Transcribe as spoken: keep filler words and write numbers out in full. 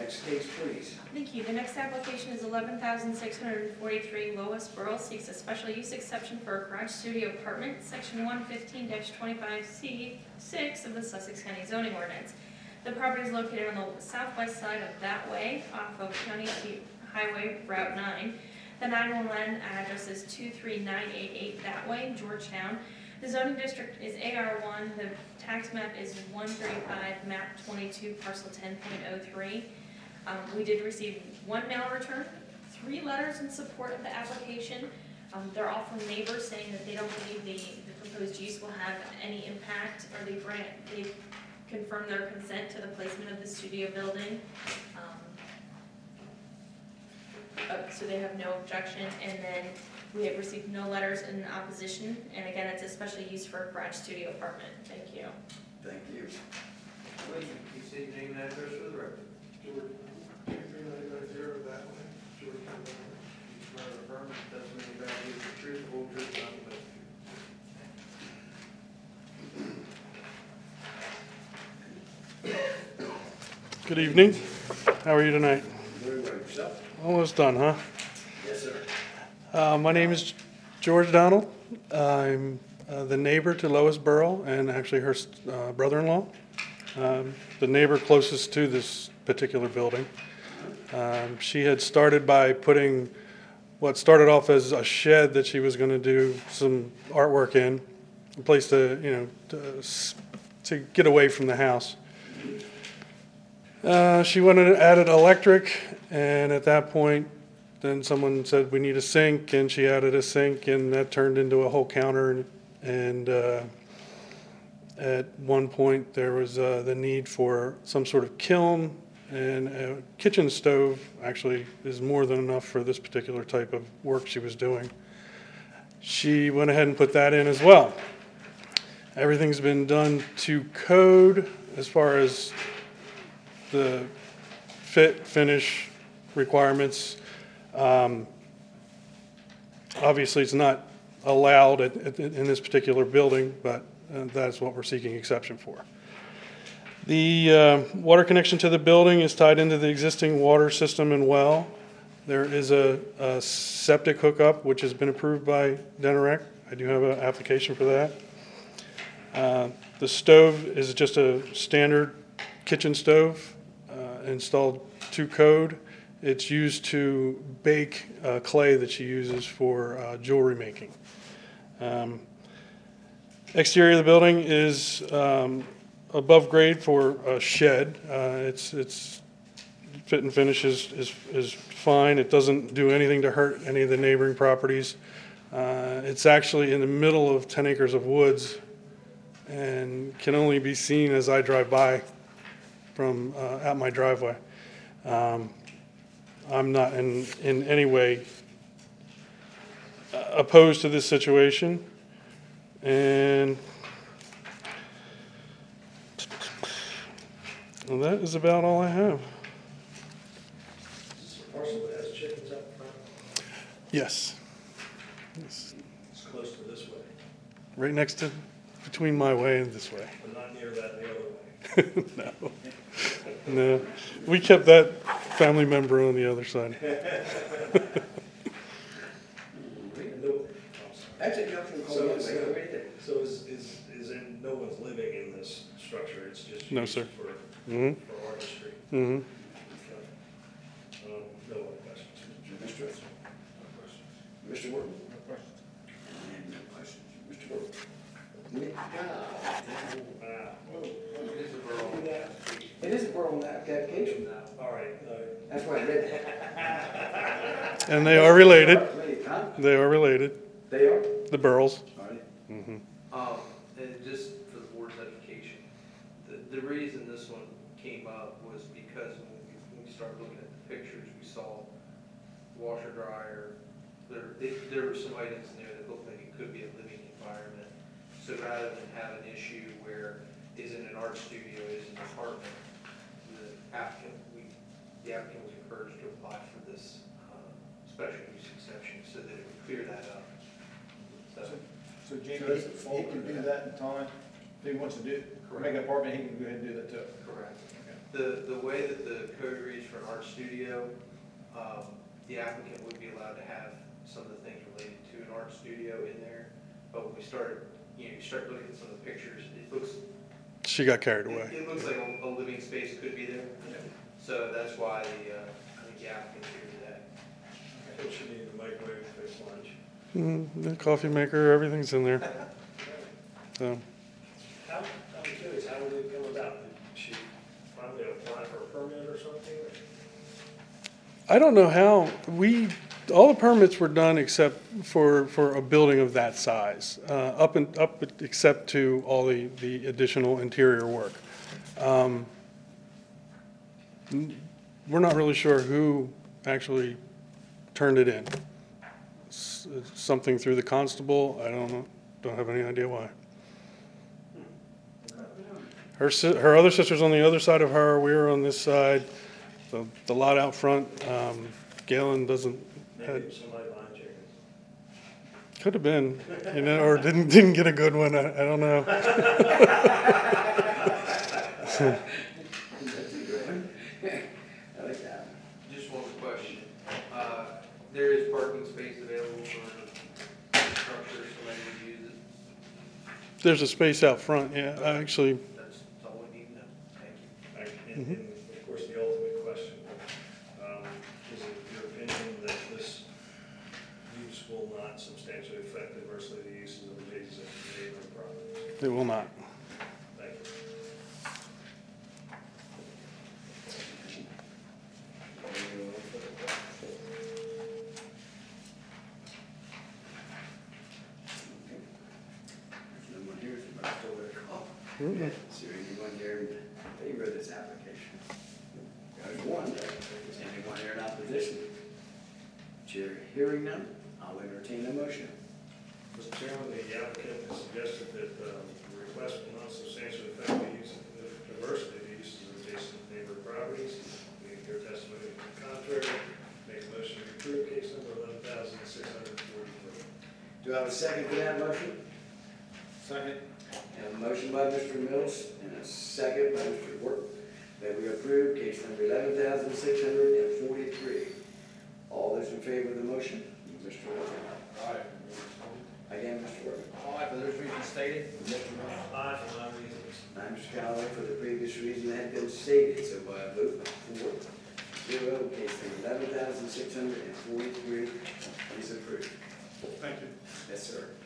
Next case, please. Thank you. The next application is eleven thousand six hundred forty-three. Lois Burl seeks a special use exception for a garage studio apartment, section one fifteen twenty-five C six of the Sussex County zoning ordinance. The property is located on the southwest side of that way, off of County Highway Route nine. The nine one one address is two three nine eight eight that way, Georgetown. The zoning district is A R one. The tax map is one thirty-five, map twenty-two, parcel ten point oh three. Um, we did receive one mail return, three letters in support of the application. Um, they're all from neighbors saying that they don't believe the, the proposed use will have any impact, or they grant, they confirm their consent to the placement of the studio building. Um, oh, so they have no objection, and then we have received no letters in opposition, and again, it's a special use for a garage studio apartment. Thank you. Thank you. Please, you say your name and address for the record. George, two three nine nine zero that way, George County. You swear or affirm the testimony about you is the truth, the whole truth, and nothing but the Good evening. How are you tonight? Very well, yourself? Almost done, huh? Yes, sir. Uh, my name is George Donald. I'm uh, the neighbor to Lois Burl and actually her uh, brother-in-law. Um, the neighbor closest to this particular building. Um, she had started by putting what started off as a shed that she was going to do some artwork in, a place to, you know, to, to get away from the house. Uh, she wanted to add electric, and at that point, then someone said we need a sink, and she added a sink, and that turned into a whole counter. And, and uh, at one point, there was uh, the need for some sort of kiln, and a kitchen stove actually is more than enough for this particular type of work she was doing. She went ahead and put that in as well. Everything's been done to code as far as the fit, finish requirements. Um, obviously, it's not allowed at, at, in this particular building, but uh, that's what we're seeking exception for. The uh, water connection to the building is tied into the existing water system and well. There is a, a septic hookup, which has been approved by Denarec. I do have an application for that. Uh, the stove is just a standard kitchen stove uh, installed to code. It's used to bake uh, clay that she uses for uh, jewelry making. Um, exterior of the building is um, above grade for a shed. Uh, it's it's fit and finish is, is is fine. It doesn't do anything to hurt any of the neighboring properties. Uh, it's actually in the middle of ten acres of woods, and can only be seen as I drive by from uh, out my driveway. Um, I'm not in, in any way opposed to this situation. And well, that is about all I have. Is this a parcel that has chickens up front? Yes. It's It's close to this way, right next to, between my way and this way. but not near that the other way. No. No. We kept that family member on the other side. That's a jump from So Columbia, is, right there. so is, is, is there, no one's living in this structure, it's just No, used sir. for, Mm-hmm. for artistry? Mm-hmm. Okay. Um, no other questions? Mister No questions. Mister Worthing? No questions. And no questions. Mister Worthing? Ah, It is a borough. It is a borough application. all right, uh, That's why I read that. And they are related. Huh? They are related. They are? The Burls. All right. Mm-hmm. Um, and just for the board's education, the, the reason this one came up was because when we, when we started looking at the pictures, we saw washer dryer. There, it, there were some items in there that looked like it could be a living environment. So rather than have an issue where is it an art studio, is it an apartment, the applicant, we, the applicant was encouraged to apply for this, uh, special use exception so that it would clear that up. So, So Jamie, So does it fall he, he can under do that? that in time, if he wants to do, make an apartment, he can go ahead and do that too. correct. Okay. The, the way that the code reads for an art studio, um, the applicant would be allowed to have some of the things related to an art studio in there. But when we started, you know, you start looking at some of the pictures, it looks, She got carried it, away. it looks like a, a living space could be there. So that's why the, uh, I think the applicant's here today. What you need, the microwave, fix lunch. Mm, the coffee maker, everything's in there. So, How, I'm curious, how did it come about? Did she finally apply for a permit or something? I don't know how, we, all the permits were done except for, for a building of that size, uh, up and, up except to all the, the additional interior work. Um, n- We're not really sure who actually turned it in. S- Something through the constable, I don't know, don't have any idea why. Her, si- her other sister's on the other side of her, we were on this side. The, the lot out front, um, Galen doesn't, Maybe had, it was somebody buying chickens. could have been, you know, or didn't, didn't get a good one, I, I don't know. I like that. Just one question. Uh, there is parking space available for the structure, if somebody would use it. There's a space out front, yeah, I actually, That's all we need to know. Thank you. Right, And, and of course, the ultimate question, um, is it your opinion that this use will not substantially affect adversely the uses of adjacent neighboring properties? it will not. Thank you. There's no one here, so I'm still going to call. Is there anyone here in favor of this application? There's one. Is anyone here in opposition? Chair hearing none, I'll entertain a motion. Mister Chairman, the applicant has suggested that um, the request will not substantially affect the use, the diversity of the uses of adjacent neighboring properties. We hear testimony to the contrary. Make a motion to approve case number eleven thousand six hundred forty-three. Do I have a second to that motion? Second. I have a motion by Mister Mills and a second by Mister Work that we approve case number eleven thousand six hundred forty-three. All those in favor of the motion? Mister Work. Aye. Again, Mister Work. Aye, for those reasons stated. Mister Mills. Aye, for my reasons. I'm Mister Callaway for the previous reason that had been stated, so by a vote of four, zero, case number eleven thousand six hundred forty-three is approved. Thank you. Yes, sir.